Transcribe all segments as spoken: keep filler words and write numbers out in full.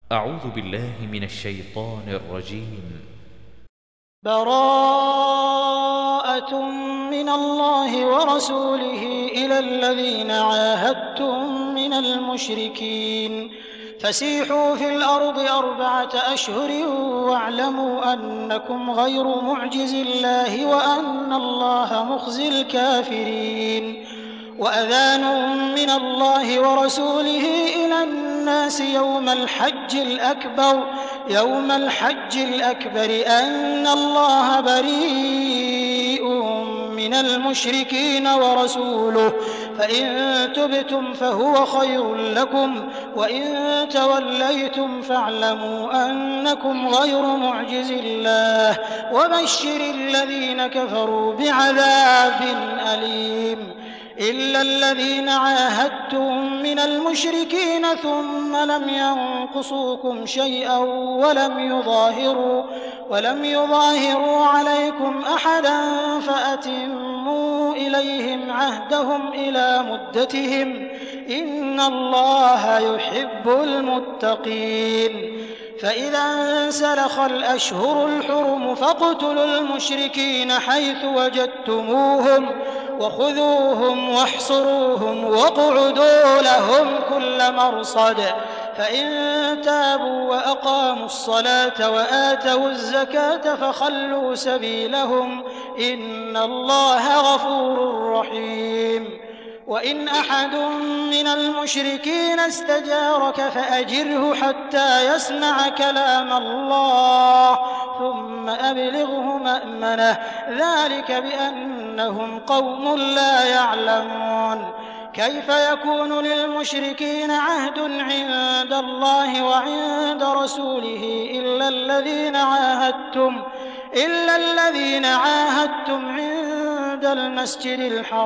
أعوذ بالله من الشيطان الرجيم. براءة من الله ورسوله إلى الذين عاهدتم من المشركين فسيحوا في الأرض أربعة أشهر واعلموا أنكم غير معجز الله وأن الله مخزي الكافرين. وأذان من الله ورسوله إلى الناس يوم الحج الأكبر يوم الحج الأكبر أن الله بريء من المشركين ورسوله فإن تبتم فهو خير لكم وإن توليتم فاعلموا أنكم غير معجز الله وبشر الذين كفروا بعذاب أليم. إلا الذين عاهدتم من المشركين ثم لم ينقصوكم شيئا ولم يظاهروا ولم يظاهروا عليكم أحدا فأتموا إليهم عهدهم إلى مدتهم إن الله يحب المتقين. فإذا انسلخ الأشهر الحرم فاقتلوا المشركين حيث وجدتموهم وخذوهم واحصروهم واقعدوا لهم كل مرصد فإن تابوا وأقاموا الصلاة وآتوا الزكاة فخلوا سبيلهم إن الله غفور رحيم. وإن أحد من المشركين استجارك فأجره حتى يسمع كلام الله ثم أبلغه مأمنه ذلك بأنهم قوم لا يعلمون. كيف يكون للمشركين عهد عند الله وعند رسوله إلا الذين عاهدتم إلا الذين عاهدتم عند المسجد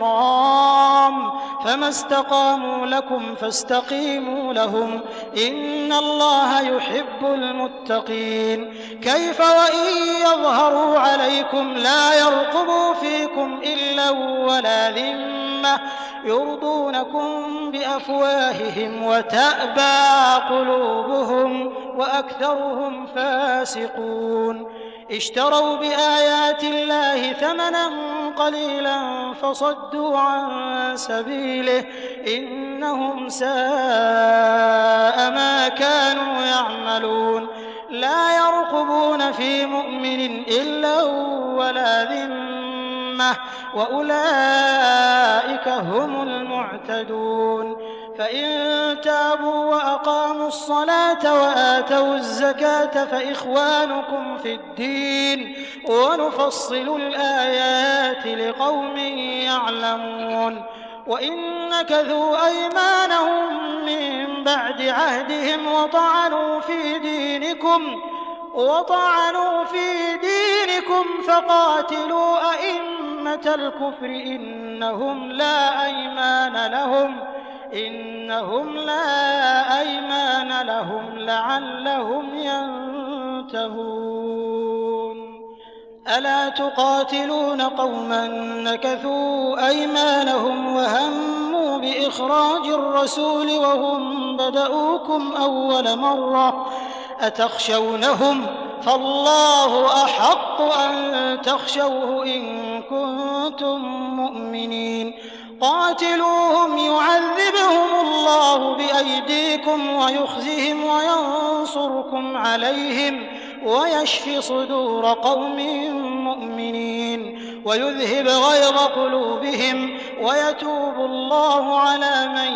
الحرام فما استقاموا لكم فاستقيموا لهم إن الله يحب المتقين. كيف وإن يظهروا عليكم لا يرقبوا فيكم إلا ولا ذمة يرضونكم بأفواههم وتأبى قلوبهم وأكثرهم فاسقون. اشتروا بآيات الله ثمنا قليلا فصدوا عن سبيله إنهم ساء ما كانوا يعملون. لا يرقبون في مؤمن إلا ولا ذمة وأولئك هم المعتدون. فإن تابوا وأقاموا الصلاة وآتوا الزكاة فإخوانكم في الدين ونفصل الآيات لقوم يعلمون. وإن نكثوا أيمانهم من بعد عهدهم وطعنوا في دينكم وطعنوا في دينكم فقاتلوا أئمة الكفر إنهم لا أيمان لهم إنهم لا أيمان لهم لعلهم ينتهون. ألا تقاتلون قوما نكثوا أيمانهم وهموا بإخراج الرسول وهم بدؤوكم أول مرة أتخشونهم فالله أحق أن تخشوه إن كنتم مؤمنين. قاتلوهم يعذبهم الله بأيديكم ويخزهم وينصركم عليهم ويشفي صدور قوم مؤمنين ويذهب غيظ قلوبهم ويتوب الله على من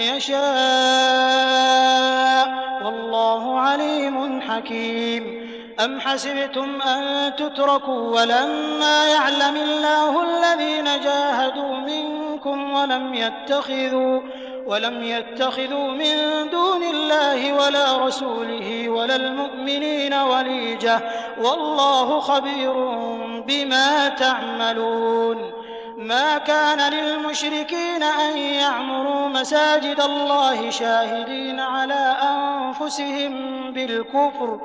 يشاء والله عليم حكيم. أم حسبتم أن تتركوا ولما يعلم الله الذين جاهدوا منكم ولم يتخذوا ولم يتخذوا من دون الله ولا رسوله ولا المؤمنين وليجة والله خبير بما تعملون. ما كان للمشركين أن يعمروا مساجد الله شاهدين على أنفسهم بالكفر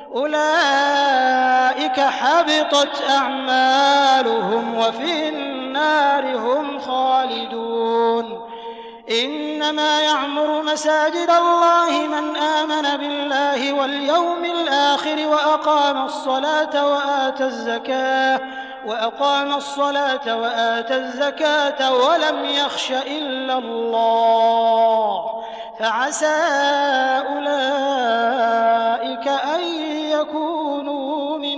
أولئك حبطت أعمالهم وفي النار هم خالدون. إنما يعمر مساجد الله من آمن بالله واليوم الآخر وأقام الصلاة وآتى الزكاة وأقام الصلاة وآتى الزكاة ولم يخش إلا الله فعسى أولئك أن يكونوا من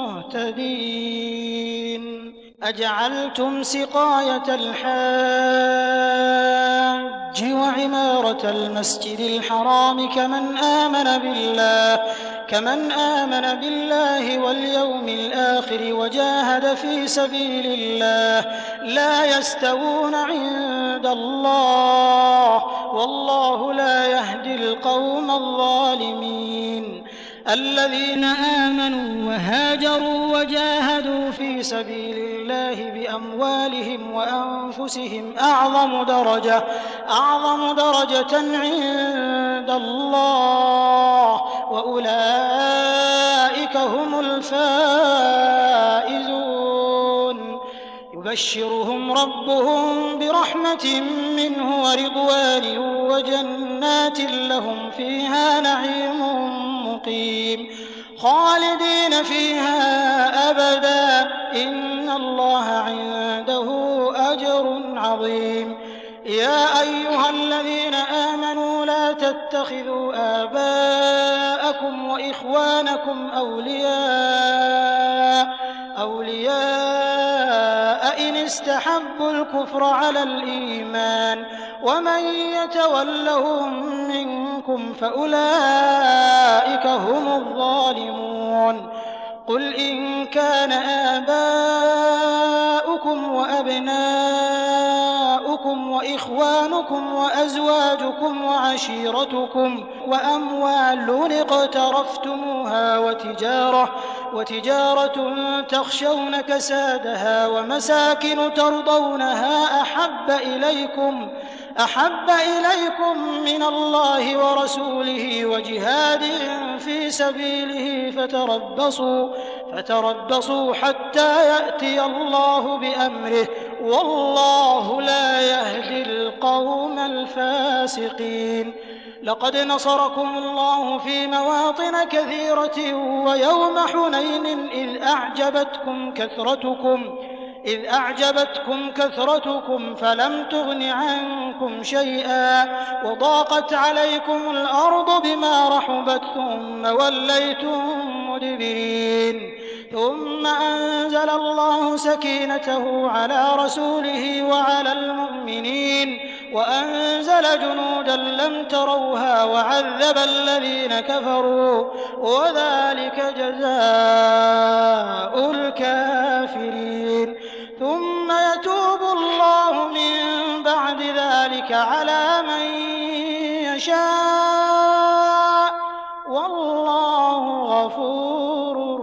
المهتدين. أجعلتم سقاية الحاج وعمارة المسجد الحرام كمن آمن بالله كمن آمن بالله واليوم الآخر وجاهد في سبيل الله لا يستوون عند الله والله لا يهدي القوم الظالمين. الذين آمنوا وهاجروا وجاهدوا في سبيل الله بأموالهم وأنفسهم أعظم درجة أعظم درجة عند الله وأولئك هم الفائزون. يبشرهم ربهم برحمة منه ورضوان وجنات لهم فيها نعيم مقيم خالدين فيها أبدا إن الله عنده أجر عظيم. يا أيها الذين آمنوا لا تتخذوا آباءكم وإخوانكم أولياء أولياء إن استحبوا الكفر على الإيمان ومن يتولهم منكم فأولئك هم الظالمون. قل إن كان آباؤكم وأبناؤكم وإخوانكم وأزواجكم وعشيرتكم وأموال اقترفتموها وتجارة وتجارة تخشون كسادها ومساكن ترضونها أحب إليكم أحب إليكم من الله ورسوله وجهاد في سبيله فتربصوا فتربصوا حتى يأتي الله بأمره والله لا يهدي القوم الفاسقين. لقد نصركم الله في مواطن كثيرة ويوم حنين إذ أعجبتكم كثرتكم إذ أعجبتكم كثرتكم فلم تغن عنكم شيئا وضاقت عليكم الأرض بما رحبت ثم وليتم مدبرين. ثم أنزل الله سكينته على رسوله وعلى المؤمنين وأنزل جنودا لم تروها وعذب الذين كفروا وذلك جزاء الكافرين. ثم يتوب الله من بعد ذلك على من يشاء والله غفور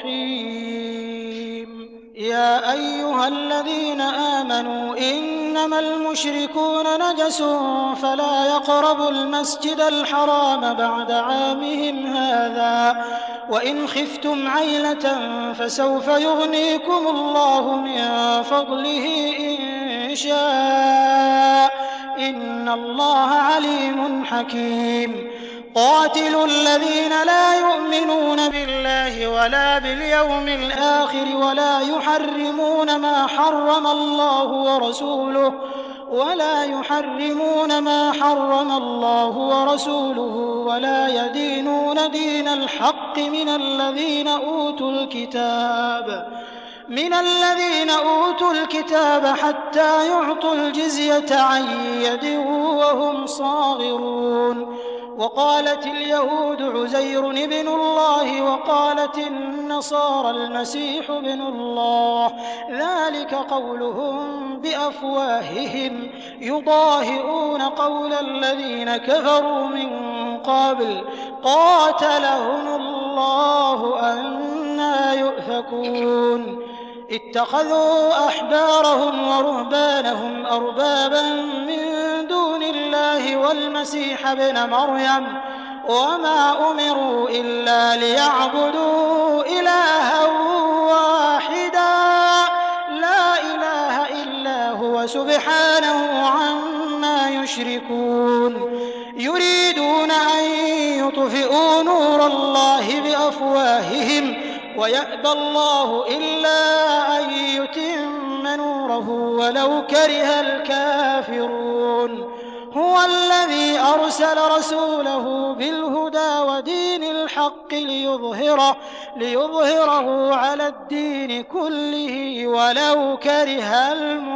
رحيم. يا أيها الذين آمنوا إنما المشركون نجس فلا يقربوا المسجد الحرام بعد عامهم هذا وإن خفتم عيلة فسوف يغنيكم الله من فضله إن شاء إن الله عليم حكيم. قاتلوا الذين لا يؤمنون بالله ولا باليوم الآخر ولا يحرمون ما حرم الله ورسوله ولا يحرمون ما حرم الله ورسوله ولا يدينون دين الحق من الذين أوتوا الكتاب من الذين أوتوا الكتاب حتى يعطوا الجزية عن يد وهم صاغرون. وقالت اليهود عزير ابن الله وقالت النصارى المسيح ابن الله ذلك قولهم بأفواههم يضاهئون قول الذين كفروا من قبل قاتلهم الله أنى يؤفكون. اتخذوا أحبارهم ورهبانهم أربابا من دون الله والمسيح ابن مريم وما أمروا إلا ليعبدوا إلها واحدا لا إله إلا هو سبحانه عما يشركون. المشركون يريدون أن يطفئوا نور الله بأفواههم ويأبى الله إلا أن يتم نوره ولو كره الكافرون هو الذي أرسل رسوله بالهدى ودين الحق ليظهره, ليظهره على الدين كله ولو كره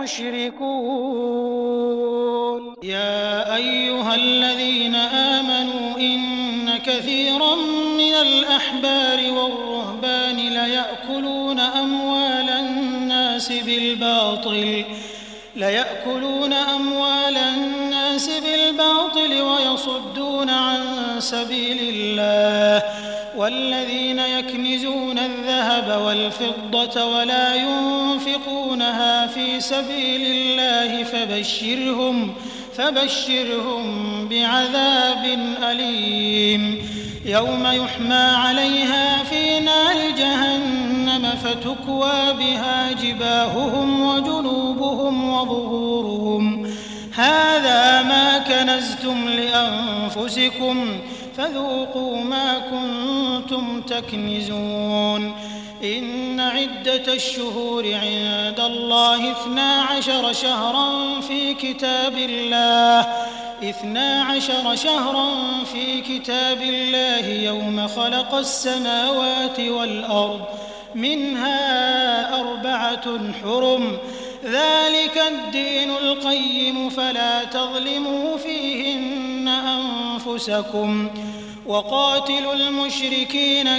المشركون. يا أيها الذين آمنوا إن كثيرا من الأحبار والرهبان ليأكلون أموال الناس بالباطل ليأكلون أموال الناس بالباطل ويصدون عن سبيل الله والذين يكنزون الذهب والفضة ولا ينفقونها في سبيل الله فبشرهم فبشرهم بعذاب أليم يوم يحمى عليها في نار جهنم فتكوى بها جباههم وجنوبهم وظهورهم هذا ما كنزتم لأنفسكم فذوقوا ما كنتم تكنزون. إن عدة الشهور عند الله اثنا عشر شهرا في كتاب الله اثنا عشر شهرا في كتاب الله يوم خلق السماوات والأرض منها أربعة حرم ذلك الدين القيم فلا تظلموا فيهن أنفسكم وقاتلوا المشركين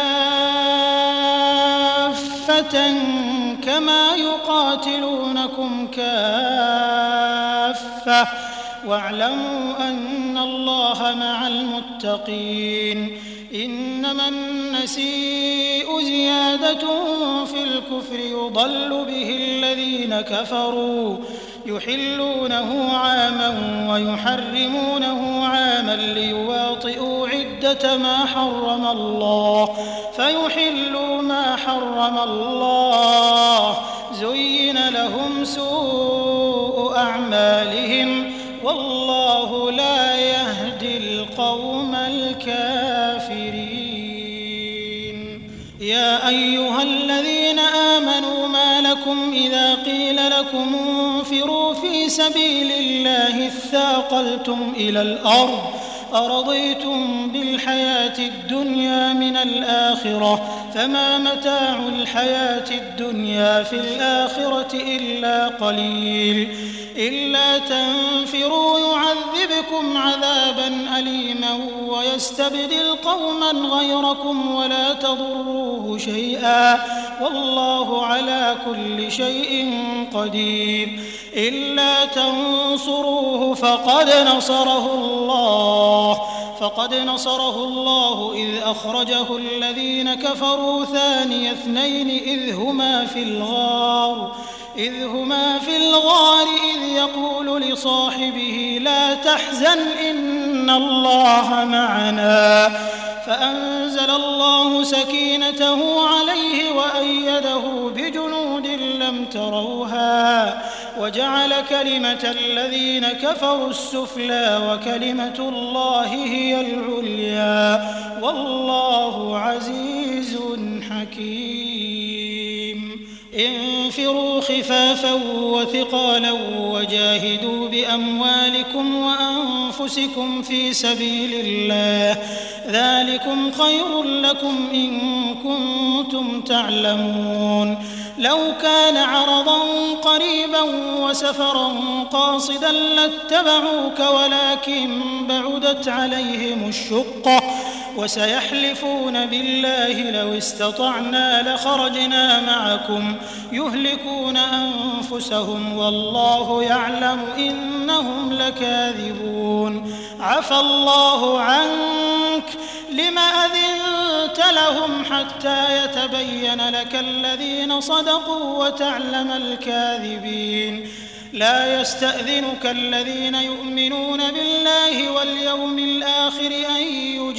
كافة كما يقاتلونكم كافة واعلموا أن الله مع المتقين. إنما النسيء زيادة في الكفر يضل به الذين كفروا يحلونه عاما ويحرمونه عاما ليواطئوا عدة ما حرم الله فيحلوا ما حرم الله زين لهم سوء أعمالهم والله لا يهدي القوم الكافرين. يا أيها الذين آمنوا ما لكم إذا قيل لكم انفروا في سبيل الله اثاقلتم إلى الأرض أرضيتم بالحياة الدنيا من الآخرة فما متاع الحياة الدنيا في الآخرة إلا قليل إلا تنفروا يعذبكم عذابا أليما ويستبدل قوما غيركم ولا تضروه شيئا والله على كل شيء قدير. إلا تنصروه فقد نصره الله فقد نصره الله إذ أخرجه الذين كفروا ثاني اثنين إذ هما في الغار إذ هما في الغار إذ يقول لصاحبه لا تحزن إن الله معنا فأنزل الله سكينته عليه وأيده بجنود لم تروها وجعل كلمة الذين كفروا السفلى وكلمة الله هي العليا والله عزيز حكيم. انفروا خفافا وثقالا وجاهدوا بأموالكم وأنفسكم في سبيل الله ذلكم خير لكم إن كنتم تعلمون. لو كان عرضا قريبا وسفرا قاصدا لاتبعوك ولكن بعدت عليهم الشقة وسيحلفون بالله لو استطعنا لخرجنا معكم يهلكون أنفسهم والله يعلم إنهم لكاذبون. عفى الله عنك لم أذنت لهم حتى يتبين لك الذين صدقوا وتعلم الكاذبين. لا يستأذنك الذين يؤمنون بالله واليوم الآخر أن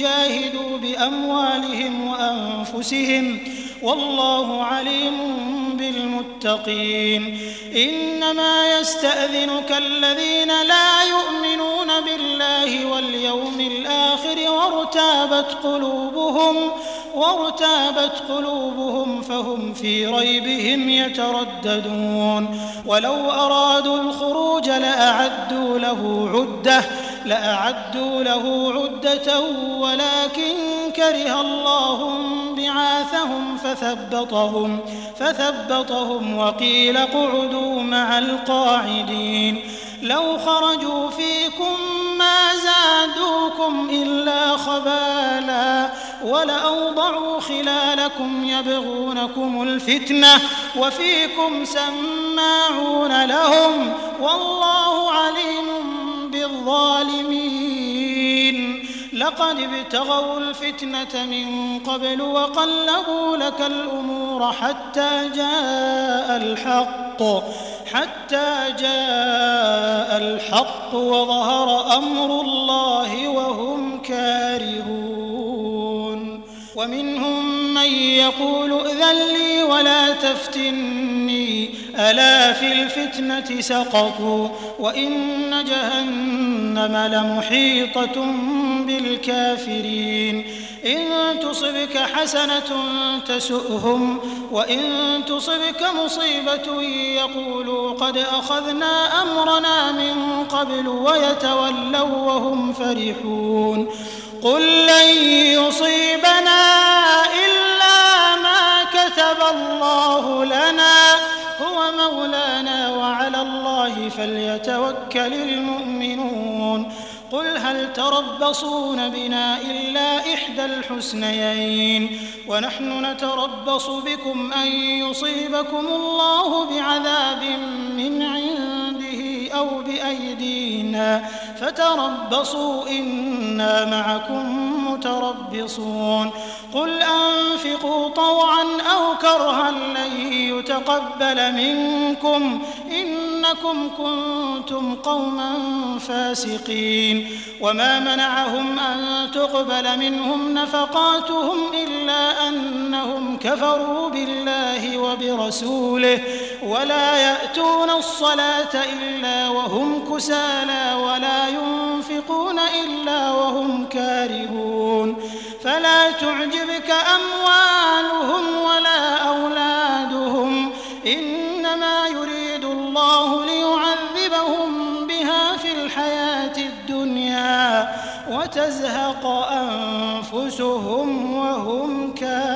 يجاهدوا بأموالهم وأنفسهم والله عليم بالمتقين إنما يستأذنك الذين لا يؤمنون بالله واليوم الآخر وارتابت قلوبهم وارتابت قلوبهم فهم في ريبهم يترددون ولو أرادوا الخروج لأعدوا له عدة لأعدوا له عدة ولكن كره الله بعاثهم فثبطهم فثبطهم وقيل اقعدوا مع القاعدين لو خرجوا فيكم ما زادوكم إلا خبالا ولأوضعوا خلالكم يبغونكم الفتنة وفيكم سماعون لهم والله عليم بالظالمين لقد ابتغوا الفتنة من قبل وقلبوا لك الأمور حتى جاء الحق حتى جاء الحق وظهر أمر الله وهم كارهون ومنهم من يقول ائذن لي ولا تفتني ألا في الفتنة سقطوا وإن جهنم لمحيطة بالكافرين إن تصبك حسنة تسؤهم وإن تصبك مصيبة يقولوا قد أخذنا أمرنا من قبل ويتولوا وهم فرحون قل لن يصيبنا إلا ما كتب الله لنا هو مولانا وعلى الله فليتوكل المؤمنون قل هل تربصون بنا إلا إحدى الحسنيين ونحن نتربص بكم أن يصيبكم الله بعذاب من عنده أو بأيدينا فتربصوا إنا معكم متربصون قل أنفقوا طوعا أو كرها لن يتقبل منكم إنكم كنتم قوما فاسقين وما منعهم أن تقبل منهم نفقاتهم إلا أنهم كفروا بالله وبرسوله ولا يأتون الصلاة إلا وهم كسالى ولا ينفقون إلا وهم كارهون فلا تعجبك أموالهم ولا أولادهم إنما يريد الله ليعذبهم بها في الحياة الدنيا وتزهق أنفسهم وهم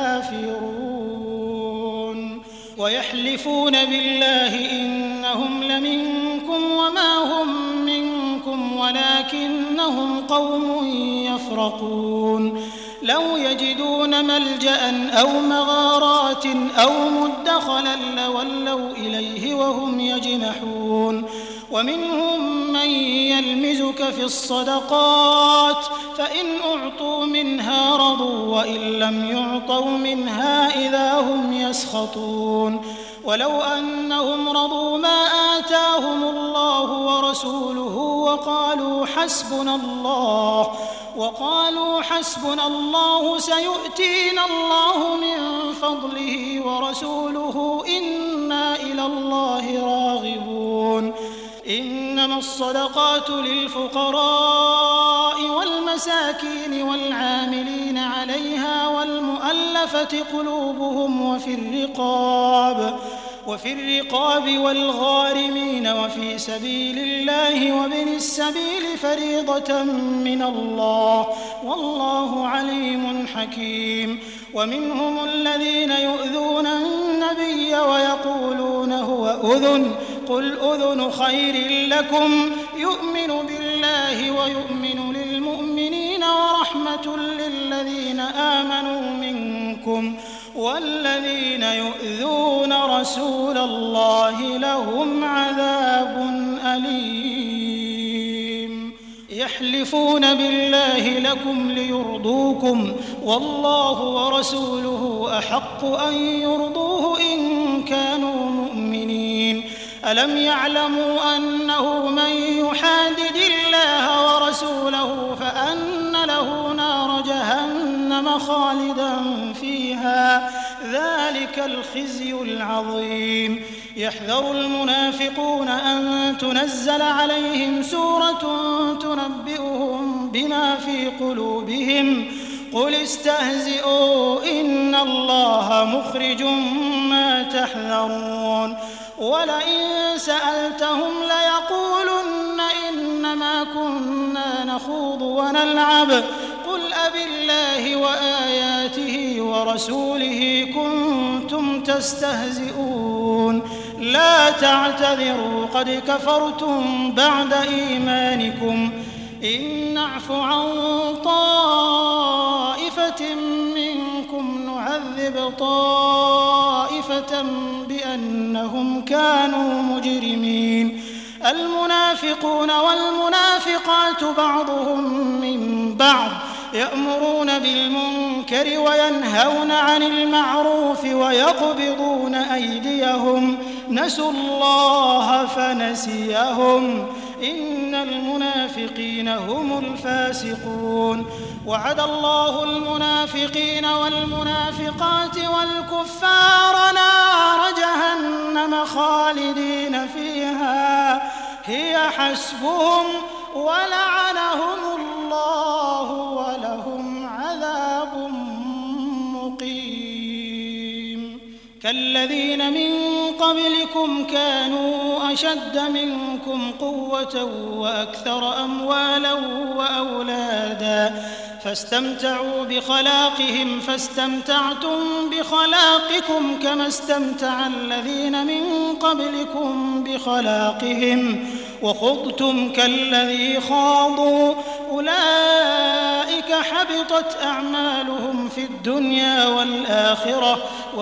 كافرون ويحلفون بالله إنهم لمنكم وما هم منكم ولكنهم قوم يفرقون لو يجدون ملجأ أو مغارات أو مدخلا لولوا إليه وهم يجمحون ومنهم من يلمزك في الصدقات فإن أعطوا منها رضوا وإن لم يعطوا منها إذا هم يسخطون ولو أنهم رضوا ما آتاهم الله ورسوله وقالوا حسبنا الله وقالوا حسبنا الله سيؤتينا الله من فضله ورسوله إنا إلى الله راغبون إنما الصدقات للفقراء والمساكين والعاملين عليها والمؤلفة قلوبهم وفي الرقاب وفي الرقاب والغارمين وفي سبيل الله وابن السبيل فريضة من الله والله عليم حكيم ومنهم الذين يؤذون النبي ويقولون هو أذن قل أذن خير لكم يؤمن بالله ويؤمن للمؤمنين ورحمة للذين آمنوا منكم والذين يؤذون رسول الله لهم عذاب أليم يحلفون بالله لكم ليرضوكم والله ورسوله أحق أن يرضوه إن كانوا مؤمنين ألم يعلموا أنه من يحادد الله ورسوله فأن له نار جهنم جهنم خالدا فيها ذلك الخزي العظيم. يحذر المنافقون أن تنزل عليهم سورة تنبئهم بما في قلوبهم قل استهزئوا إن الله مخرج ما تحذرون. ولئن سألتهم ليقولن إنما كنا نخوض ونلعب قل أبالله وآياته ورسوله كنتم تستهزئون لا تعتذروا قد كفرتم بعد إيمانكم إن نعف عن طائفة منكم نعذب طائفة بأنهم كانوا مجرمين. المنافقون والمنافقات بعضهم من بعض يأمرون بالمنكر وينهون عن المعروف ويقبضون أيديهم نسوا الله فنسيهم إن المنافقين هم الفاسقون. وعد الله المنافقين والمنافقات والكفار نار جهنم خالدين فيها هي حسبهم ولعنهم الله ولهم عذاب مقيم. كالذين من قبلكم كانوا أشد منكم قوة وأكثر أموالا وأولادا فاستمتعوا بخلاقهم فاستمتعتم بخلاقكم كما استمتع الذين من قبلكم بخلاقهم وخضتم كالذي خاضوا أولئك حبطت أعمالهم في الدنيا والآخرة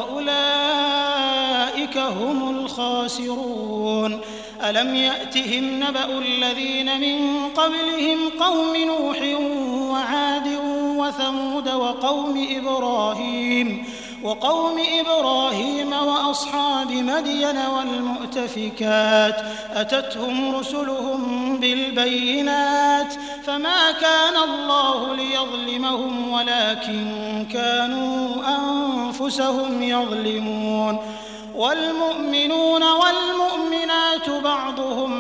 وأولئك هم الخاسرون. ألم يأتهم نبأ الذين من قبلهم قوم نوح وعاد وثمود وقوم إبراهيم وقوم إبراهيم وأصحاب مدين والمؤتفكات أتتهم رسلهم بالبينات فما كان الله ليظلمهم ولكن كانوا أنفسهم يظلمون. والمؤمنون والمؤمنات بعضهم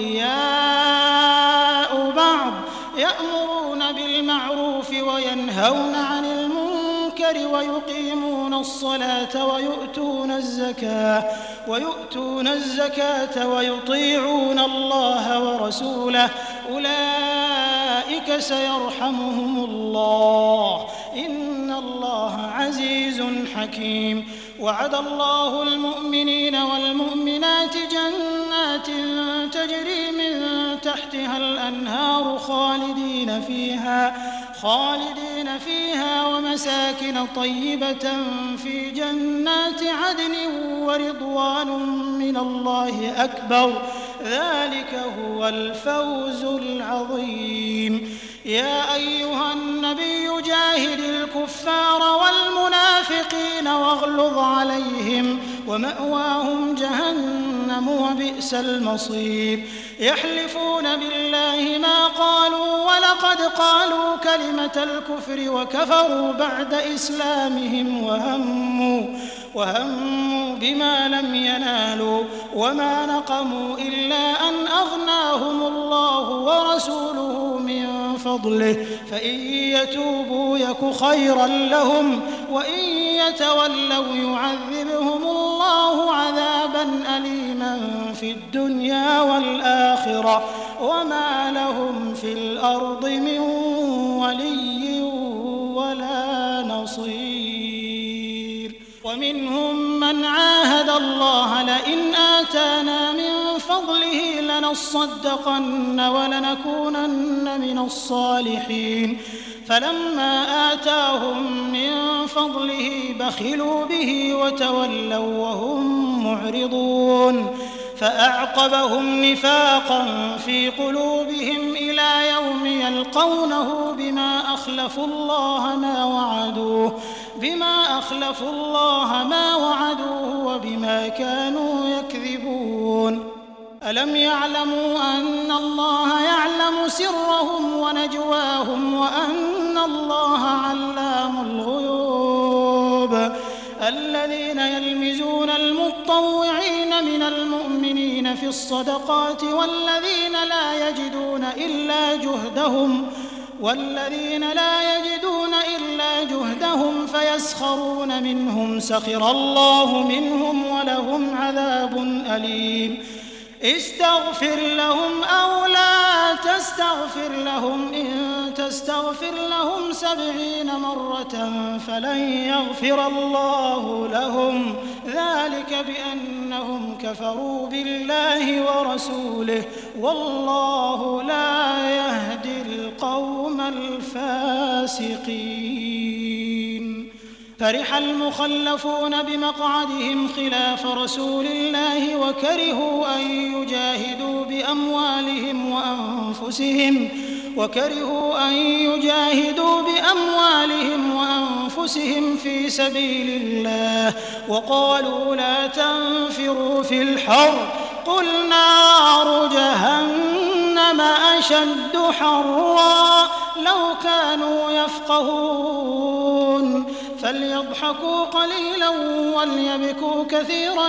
أولياء بعض يأمرون بالمعروف وينهون عن المنكر ويقيمون الصلاة ويؤتون الزكاة ويؤتون الزكاة ويطيعون الله ورسوله أولئك سيرحمهم الله إن الله عزيز حكيم. وعد الله المؤمنين والمؤمنات جنات تجري من تحتها الأنهار خالدين فيها خالدين فيها ومساكن طيبة في جنات عدن ورضوان من الله أكبر ذلك هو الفوز العظيم. يا أيها النبي جاهد الكفار والمنافقين واغلظ عليهم ومأواهم جهنم وبئس المصير. يحلفون بالله ما قالوا ولقد قالوا كلمة الكفر وكفروا بعد إسلامهم وهموا وهموا بما لم ينالوا وما نقموا إلا أن أغناهم الله ورسوله من فضله فإن يتوبوا يك خيرا لهم وإن يتولوا يعذبهم الله عذابا أليما في الدنيا والآخرة وما لهم في الأرض من ولي ولا نصير. ومنهم من عاهد الله لئن آتانا من فضله لنصدقن ولنكونن من الصالحين فلما آتاهم من فضله بخلوا به وتولوا وهم معرضون فأعقبهم نفاقا في قلوبهم إلى يوم يلقونه بما أخلفوا الله ما وعدوه بما أخلفوا الله ما وعدوه وبما كانوا يكذبون. ألم يعلموا أن الله يعلم سرهم ونجواهم وأن الله علام الغيوب الذين يلمزون المطوعين من المؤمنين في الصدقات والذين لا يجدون إلا جهدهم والذين لا يجدون إلا جهدهم فيسخرون منهم سخر الله منهم ولهم عذاب أليم استغفر لهم أو لا تستغفر لهم إن تستغفر لهم سبعين مرة فلن يغفر الله لهم ذلك بأنهم كفروا بالله ورسوله والله لا يهدي القوم الفاسقين فرح المخلفون بمقعدهم خلاف رسول الله وكرهوا أن يجاهدوا بأموالهم وأنفسهم وكرهوا أن يجاهدوا بأموالهم وأنفسهم في سبيل الله وقالوا لا تنفروا في الحر قل نار جهنم أشد حرا لو كانوا يفقهون فليضحكوا قليلا وليبكوا كثيرا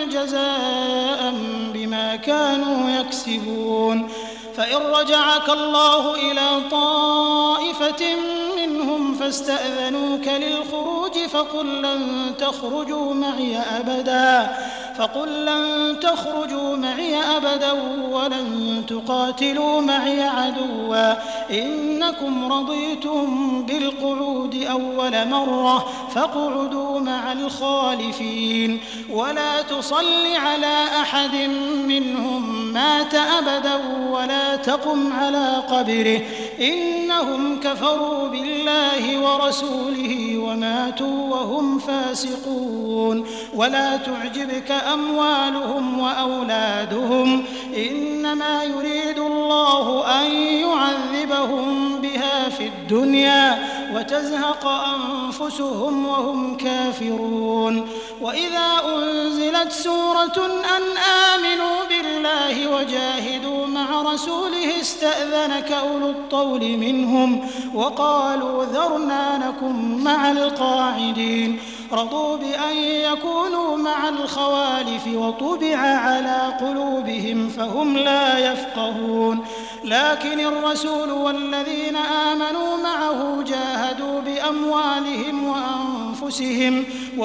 جزاء بما كانوا يكسبون فإن رجعك الله إلى طائفة منهم فاستأذنوك للخروج فقل لن تخرجوا معي أبدا فقل لن تخرجوا معي أبدا ولن تقاتلوا معي عدوا إنكم رضيتم بالقعود أول مرة فاقعدوا مع الخالفين ولا تصل على أحد منهم مات أبدا ولا تقم على قبره إنهم كفروا بالله ورسوله وماتوا وهم فاسقون ولا تعجبك أموالهم وأولادهم إنما يريد الله أن يعذبهم بها في الدنيا وتزهق أنفسهم وهم كافرون وإذا أنزلت سورة أن آمنوا بالله وجاهدوا مع رسوله استأذنك أولو الطول منهم وقالوا ذرنا نكن مع القاعدين رضوا بأن يكونوا مع الخوالف وطبع على قلوبهم فهم لا يفقهون لكن الرسول والذين آمنوا معه جاهدوا بأموالهم وأنفسهم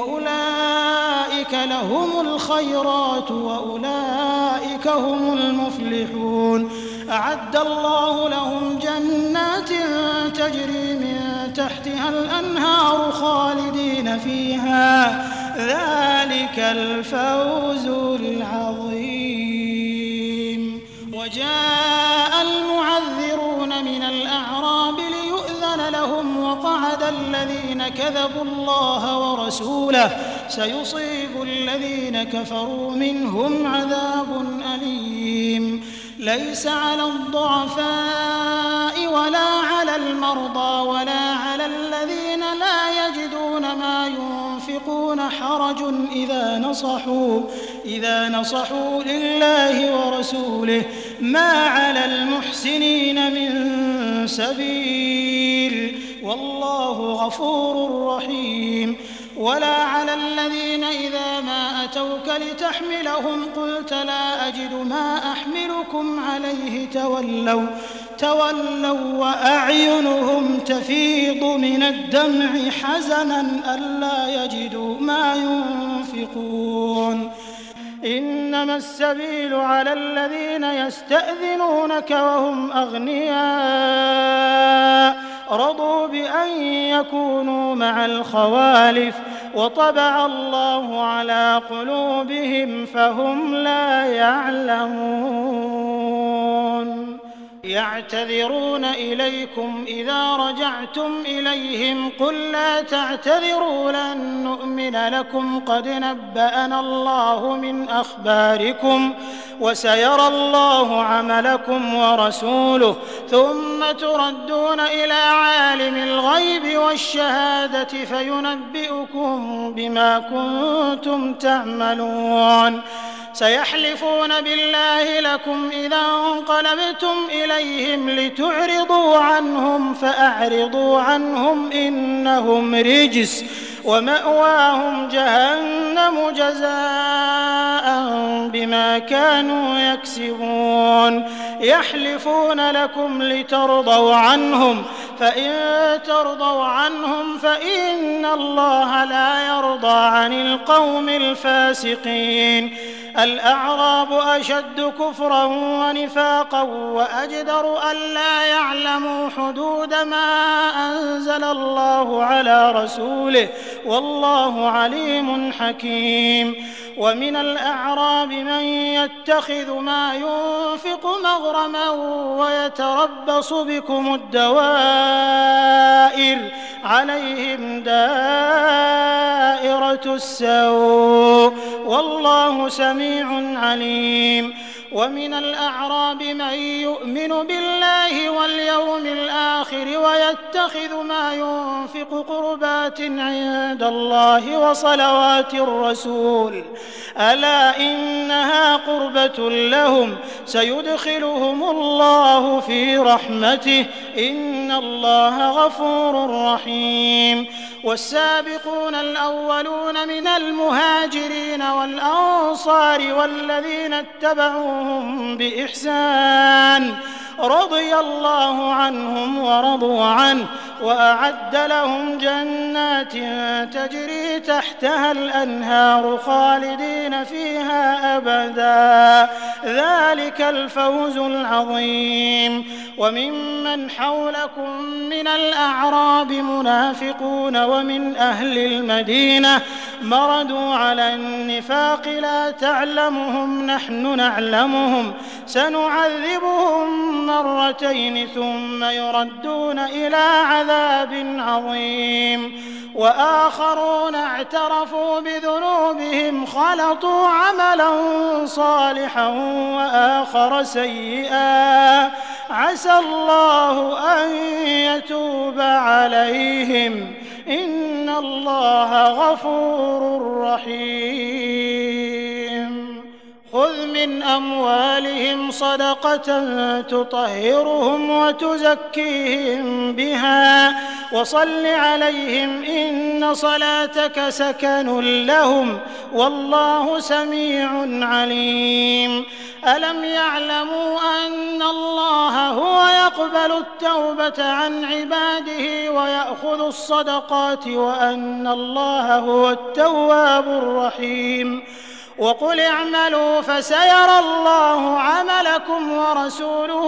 وأولئك لهم الخيرات وأولئك هم المفلحون أعد الله لهم جنات تجري من تحتها الأنهار خالدين فيها ذلك الفوز العظيم وجاء المعذرون من الأعراب ليؤذن لهم وقعد الذين كذبوا الله ورسوله سيصيب الذين كفروا منهم عذاب أليم ليس على الضعفاء ولا على المرضى ولا على الذين لا يجدون ما ينفقون حرج إذا نصحوا إذا نصحوا لله ورسوله ما على المحسنين من سبيل والله غفور رحيم ولا على الذين إذا ما أتوك لتحملهم قلت لا أجد ما أحملكم عليه تولوا تولوا وأعينهم تفيض من الدمع حزنا ألا يجدوا ما ينفقون إنما السبيل على الذين يستأذنونك وهم أغنياء رضوا بأن يكونوا مع الخوالف وطبع الله على قلوبهم فهم لا يعلمون يعتذرون إليكم إذا رجعتم إليهم قل لا تعتذروا لن نؤمن لكم قد نبأنا الله من أخباركم وسيرى الله عملكم ورسوله ثم تردون إلى عالم الغيب والشهادة فينبئكم بما كنتم تعملون سيحلفون بالله لكم إذا انقلبتم إليهم لتعرضوا عنهم فأعرضوا عنهم إنهم رجس ومأواهم جهنم جزاء بما كانوا يكسبون يحلفون لكم لترضوا عنهم فإن ترضوا عنهم فإن الله لا يرضى عن القوم الفاسقين الأعراب أشد كفرا ونفاقا وأجدر ألا يعلموا حدود ما أنزل الله على رسوله والله عليم حكيم ومن الأعراب من يتخذ ما ينفق مغرما ويتربص بكم الدوائر عليهم دائرة السوء والله سميع عليم ومن الأعراب من يؤمن بالله واليوم الآخر ويتخذ ما ينفق قربات عند الله وصلوات الرسول ألا إنها قربة لهم سيدخلهم الله في رحمته إن الله غفور رحيم والسابقون الأولون من المهاجرين والأنصار والذين اتبعوهم بإحسان رضي الله عنهم ورضوا عنه وأعد لهم جنات تجري تحتها الأنهار خالدين فيها أبدا ذلك الفوز العظيم وممن حولكم من الأعراب منافقون ومن أهل المدينة مردوا على النفاق لا تعلمهم نحن نعلمهم سنعذبهم مرتين ثم يردون إلى عذاب عظيم وآخرون اعترفوا بذنوبهم خلطوا عملا صالحا وآخر سيئا عسى الله أن يتوب عليهم إن الله غفور رحيم خذ من أموالهم صدقة تطهرهم وتزكيهم بها وصل عليهم إن صلاتك سكن لهم والله سميع عليم ألم يعلموا أن الله هو يقبل التوبة عن عباده ويأخذ الصدقات وأن الله هو التواب الرحيم وقل اعملوا فسيرى الله عملكم ورسوله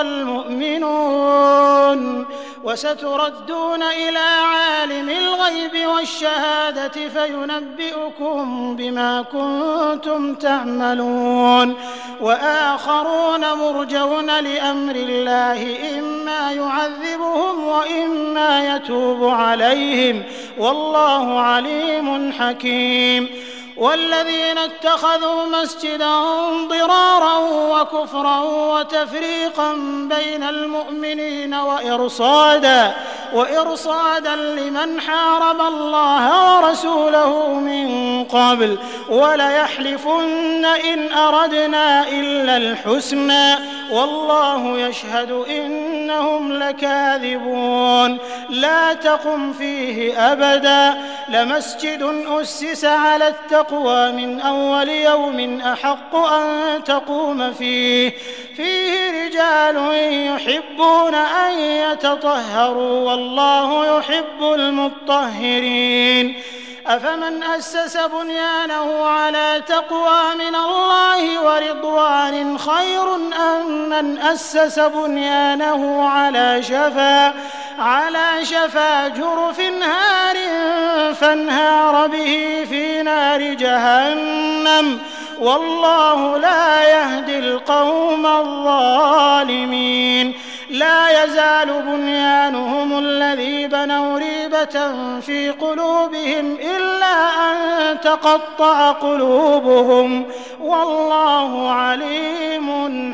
والمؤمنون وستردون إلى عالم الغيب والشهادة فينبئكم بما كنتم تعملون وآخرون مرجون لأمر الله إما يعذبهم وإما يتوب عليهم والله عليم حكيم والذين اتخذوا مسجدا ضرارا وكفرا وتفريقا بين المؤمنين وإرصادا وإرصادا لمن حارب الله ورسوله من قبل وليحلفن إن أردنا إلا الحسنى والله يشهد إنهم لكاذبون لا تقم فيه أبدا لمسجد أسس على التقوى من أول يوم أحق أن تقوم فيه فيه رجال يحبون أن يتطهروا والله يحب المطهرين أفمن أسس بنيانه على تقوى من الله ورضوان خير أم من أسس بنيانه على شفا على شفا جرف هار فانهار به في نار جهنم والله لا يهدي القوم الظالمين لا يزال بنيانهم الذي بنوا ريبة في قلوبهم إلا أن تقطع قلوبهم والله عليم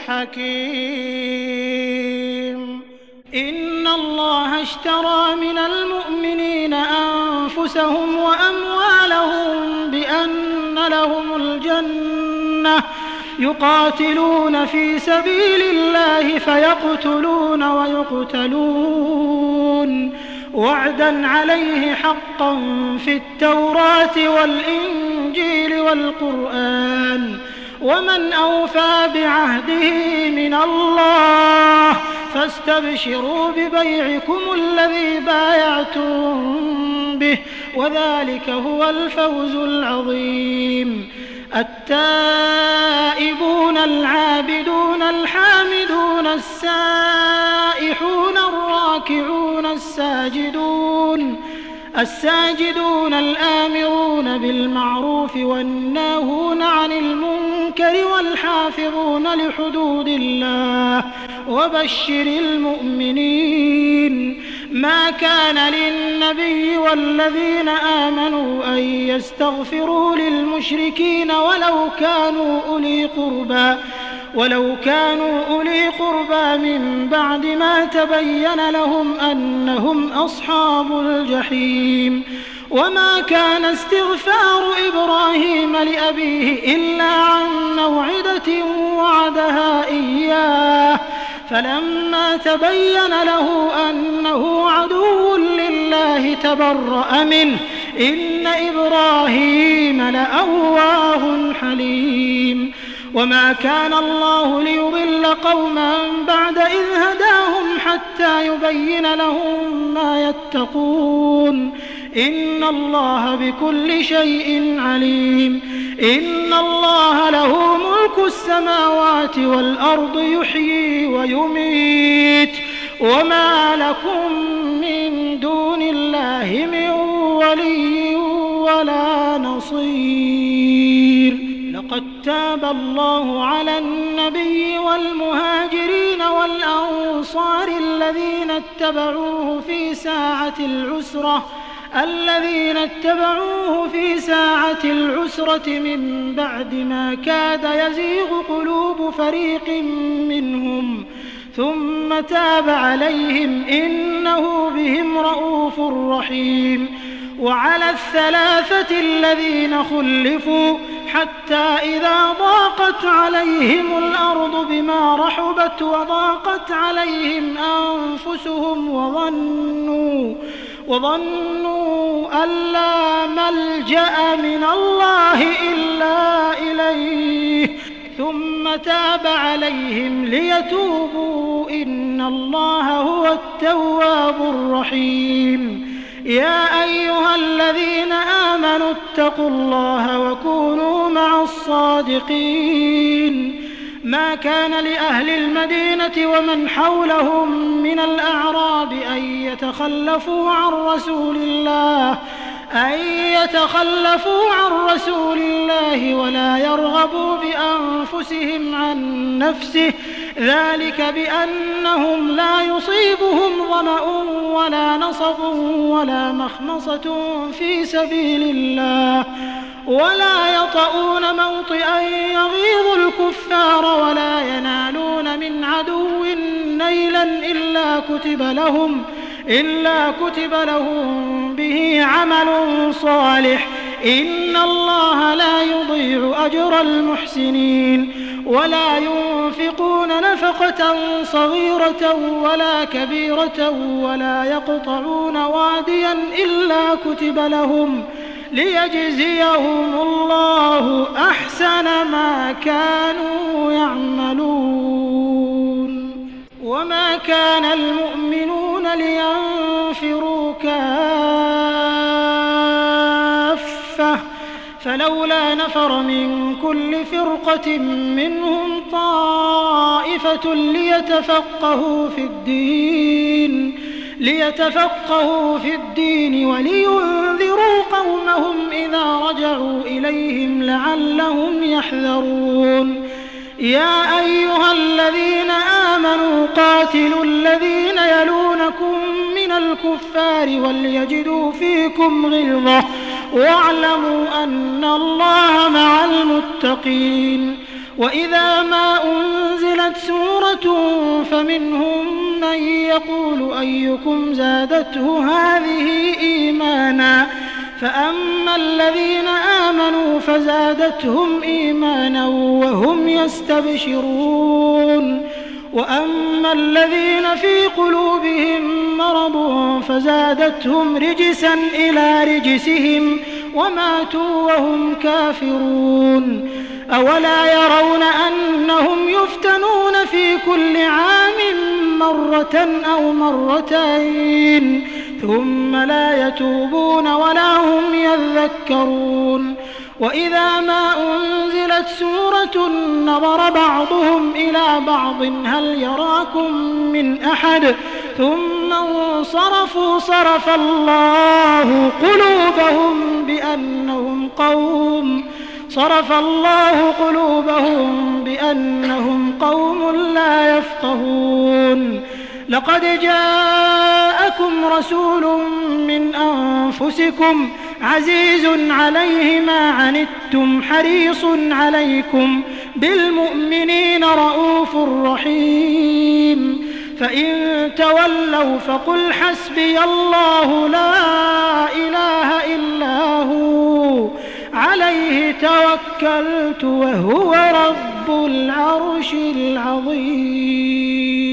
حكيم إن الله اشترى من المؤمنين أنفسهم وأموالهم بأن لهم الجنة يقاتلون في سبيل الله فيقتلون ويقتلون وعدا عليه حقا في التوراة والإنجيل والقرآن ومن أوفى بعهده من الله فاستبشروا ببيعكم الذي بايعتم به وذلك هو الفوز العظيم. التائبون العابدون الحامدون السائحون الراكعون الساجدون الساجدون الآمرون بالمعروف والناهون عن المنكر والحافظون لحدود الله وبشر المؤمنين. ما كان للنبي والذين آمنوا أن يستغفروا للمشركين ولو كانوا أولي قربى ولو كانوا أولي قربى من بعد ما تبين لهم أنهم أصحاب الجحيم. وما كان استغفار إبراهيم لأبيه إلا عن موعدة وعدها إياه فلما تبين له أنه عدو لله تبرأ منه إن إبراهيم لأواه حليم. وما كان الله ليضل قوما بعد إذ هداهم حتى يبين لهم ما يتقون إن الله بكل شيء عليم. إن الله له ملك السماوات والأرض يحيي ويميت وما لكم من دون الله من ولي ولا نصير. لقد تاب الله على النبي والمهاجرين والأنصار الذين اتبعوه في ساعة العسرة الذين اتبعوه في ساعة العسرة من بعد ما كاد يزيغ قلوب فريق منهم ثم تاب عليهم إنه بهم رءوف رحيم. وعلى الثلاثة الذين خلفوا حتى إذا ضاقت عليهم الأرض بما رحبت وضاقت عليهم أنفسهم وظنوا وظنوا أن لا ملجأ من الله إلا إليه ثم تاب عليهم ليتوبوا إن الله هو التواب الرحيم. يا أيها الذين آمنوا اتقوا الله وكونوا مع الصادقين. ما كان لأهل المدينة ومن حولهم من الأعراب أن يتخلفوا عن رسول الله أن يتخلفوا عن رسول الله ولا يرغبوا بأنفسهم عن نفسه ذلك بأنهم لا يصيبهم ظمأ ولا نصب ولا مخمصة في سبيل الله ولا يطؤون موطئا يغيظ الكفار ولا ينالون من عدو نيلا إلا كتب لهم إلا كتب لهم به عمل صالح إن الله لا يضيع أجر المحسنين. ولا ينفقون نفقة صغيرة ولا كبيرة ولا يقطعون واديا إلا كتب لهم ليجزيهم الله أحسن ما كانوا يعملون. وما كان المؤمنون لينفروا كافة فلولا نفر من كل فرقة منهم طائفة ليتفقهوا في الدين ليتفقهوا في الدين ولينذروا قومهم إذا رجعوا إليهم لعلهم يحذرون. يا أيها الذين آمنوا قاتلوا الذين يلونكم من الكفار وليجدوا فيكم غلظة واعلموا أن الله مع المتقين. وإذا ما أنزلت سورة فمنهم من يقول أيكم زادته هذه إيمانا فأما الذين آمنوا فزادتهم إيمانا وهم يستبشرون وأما الذين في قلوبهم مرض فزادتهم رجسا إلى رجسهم وماتوا وهم كافرون أولا يرون أنهم يفتنون في كل عام مرة أو مرتين ثم لا يتوبون ولا هم يذكرون وإذا ما أنزلت سورة نظر بعضهم إلى بعض هل يراكم من أحد ثم انصرفوا صرف الله قلوبهم بأنهم قوم صرف الله قلوبهم بأنهم قوم لا يفقهون لقد جاءكم رسول من أنفسكم عزيز عليه ما عنتم حريص عليكم بالمؤمنين رؤوف رحيم فإن تولوا فقل حسبي الله لا إله إلا هو عليه توكلت وهو رب العرش العظيم.